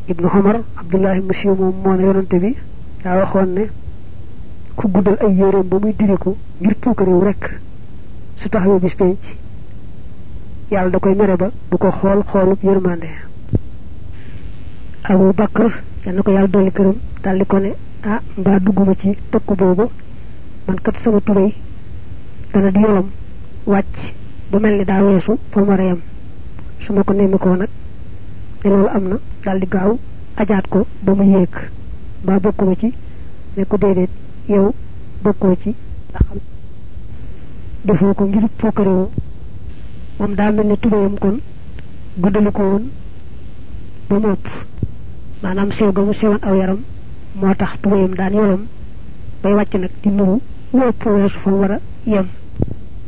ibnu Umar Abdullah monsieur moom moo ne yonante bi daa waxoon ne ku guddal ay yéreem ba muy diriku ngir puukarewu rek su taxawee bis penc yàlla da koy mere ba du ko xool xoolub yërmande. Abu Bakr yal na ko yàlla dolli këram daldi ko ne ah mbaa dugguma ci tëkku boobu man kat sama tubéy dana di yolom wàcc ba mel ni daa weesu fa mu war a yem su ma ko nemmikoo nag ne loolu am na daldi gaaw ajaat ko ba mu yéeg mbaa bokkuma ci ne ko déedéet yow bokkoo ci ndax xam defoo ko ngir pokkaréwo moom daa mel ne tubéyam kon guddali ko woon ba mu ëpp maanaam sew ga mu sewoon aw yaram moo tax tubéyam daan yolom bay wàcc nag di nuru lu ëpp weesu fa mu war a yem